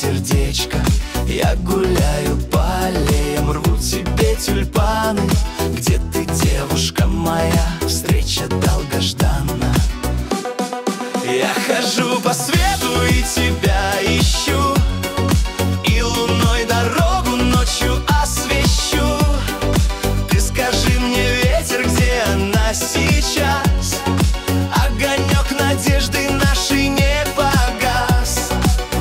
сердечко. Я гуляю по аллеям, рву тебе тюльпаны. Где ты, девушка моя? Встреча долгожданна. Я хожу по свету и тебя ищу, и луной дорогу ночью освещу. Ты скажи мне, ветер, где она сейчас? Огонек надежды нашей не погас.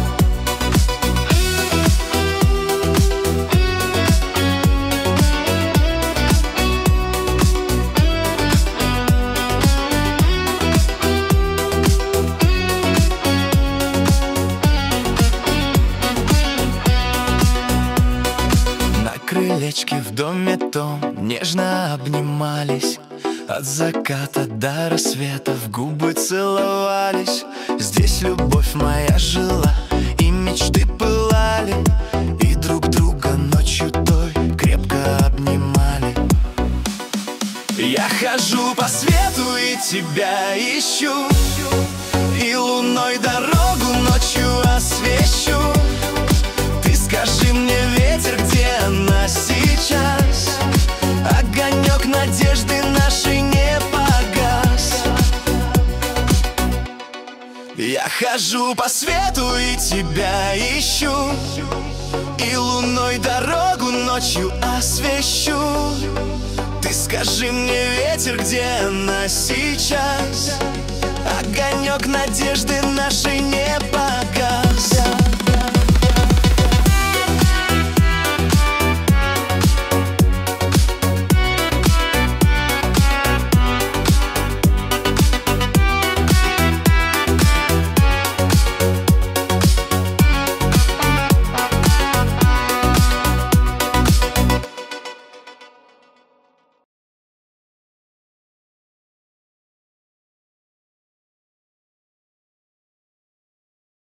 На крылечке в доме том нежно обнимались. От заката до рассвета в губы целовались. Здесь любовь моя жила, и мечты пылали, и друг друга ночью той крепко обнимали. Я хожу по свету и тебя ищу, и луной дорогу ночью освещу. Ты скажи мне, ветер, где она сейчас? Огонек надежды нашей не погас. Я хожу по свету и тебя ищу, и луной дорогу ночью освещу. Ты скажи мне, ветер, где она сейчас? Огонек надежды нашей не погас.